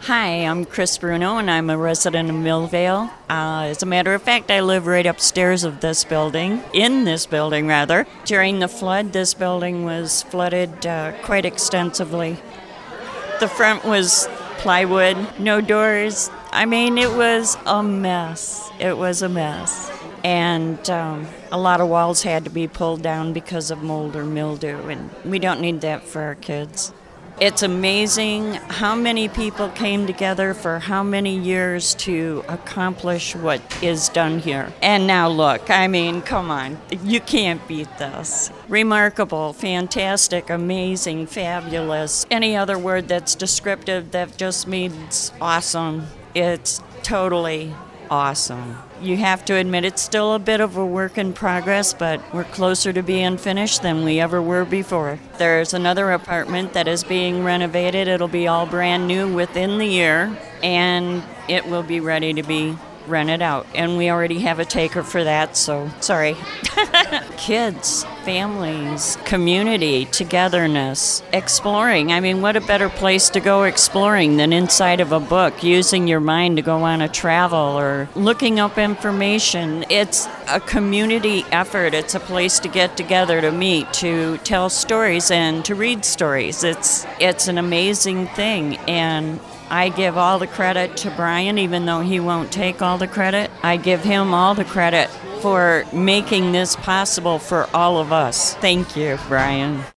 Hi, I'm Chris Bruno, and I'm a resident of Millvale. As a matter of fact, I live right upstairs of this building, in this building rather. During the flood, this building was flooded quite extensively. The front was plywood, no doors. I mean, it was a mess. It was a mess. And a lot of walls had to be pulled down because of mold or mildew, and we don't need that for our kids. It's amazing how many people came together for how many years to accomplish what is done here. And now look, I mean, come on, you can't beat this. Remarkable, fantastic, amazing, fabulous. Any other word that's descriptive that just means awesome. It's totally awesome. You have to admit it's still a bit of a work in progress, but we're closer to being finished than we ever were before. There's another apartment that is being renovated. It'll be all brand new within the year, and it will be ready to be rented out. And we already have a taker for that, so sorry. Kids, families, community, togetherness, exploring. I mean, what a better place to go exploring than inside of a book, using your mind to go on a travel or looking up information. It's a community effort. It's a place to get together, to meet, to tell stories and to read stories. It's an amazing thing, and I give all the credit to Brian, even though he won't take all the credit. I give him all the credit for making this possible for all of us. Thank you, Brian.